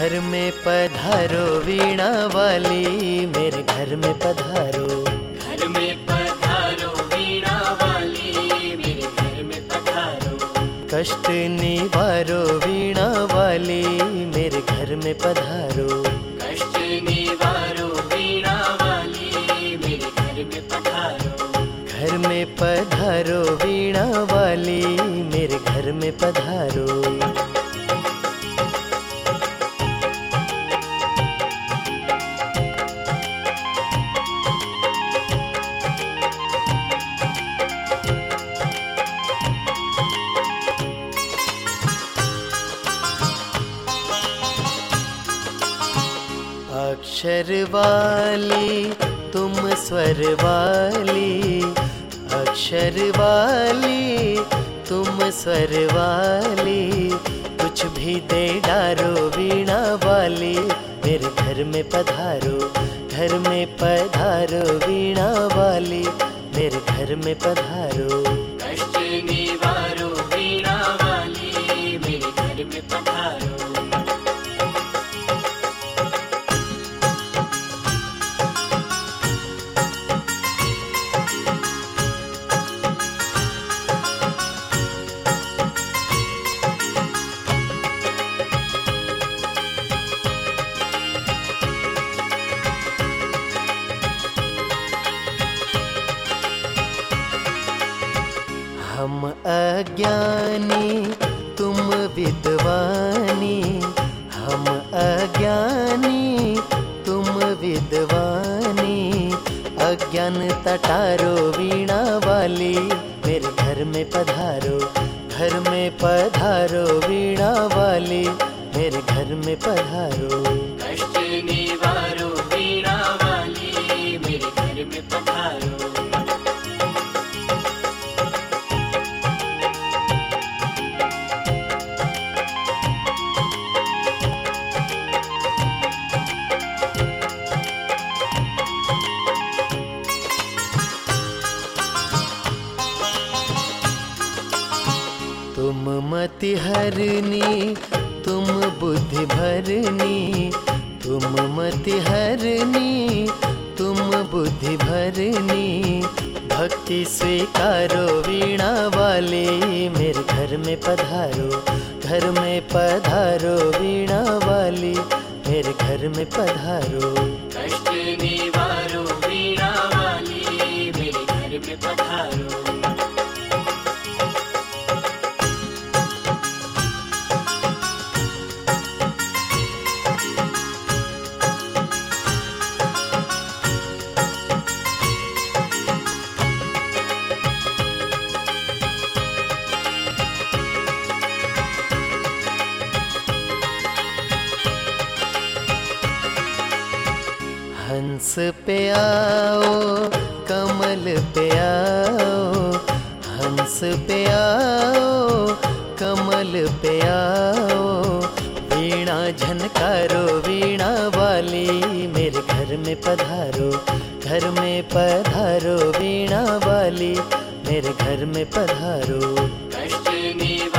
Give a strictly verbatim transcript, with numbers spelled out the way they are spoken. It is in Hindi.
घर में पधारो वीणा वाली, मेरे घर में पधारो। घर में पधारो वीणा वाली, मेरे घर में पधारो। कष्ट निवारो वीणा वाली, मेरे घर में पधारो। कष्ट निवारो वीणा वाली, मेरे घर में पधारो। घर में पधारो वीणा वाली, मेरे घर में पधारो। अक्षर वाली तुम स्वर वाली, अक्षर वाली तुम स्वर वाली, कुछ भी दे डारो वीणा वाली, मेरे घर में पधारो। घर में पधारो वीणा वाली, मेरे घर में पधारो। कष्ट निवारो वीणा वाली, मेरे घर में पधारो। हम अज्ञानी तुम विद्वानी, हम अज्ञानी तुम विद्वानी, अज्ञान तटारो वीणा वाली, मेरे घर में पधारो। घर में पधारो वीणा वाली, मेरे घर में पधारो। कष्ट निवारो वीणा वाली, मेरे घर में पधारो। तुम मति हरनी तुम बुद्धि भरनी, तुम मति हरनी तुम बुद्धि भरनी, भक्ति स्वीकारो वीणा वाली, मेरे घर में पधारो। घर में पधारो वीणा वाली, मेरे घर में पधारो। कष्ट निवारो वीणा वाली, मेरे घर में पधारो। हंस पे आओ कमल पे आओ, हंस पे आओ कमल पे आओ, वीणा झनकारो वीणा वाली, मेरे घर में पधारो। घर में पधारो वीणा वाली, मेरे घर में पधारो। कष्ट निवारो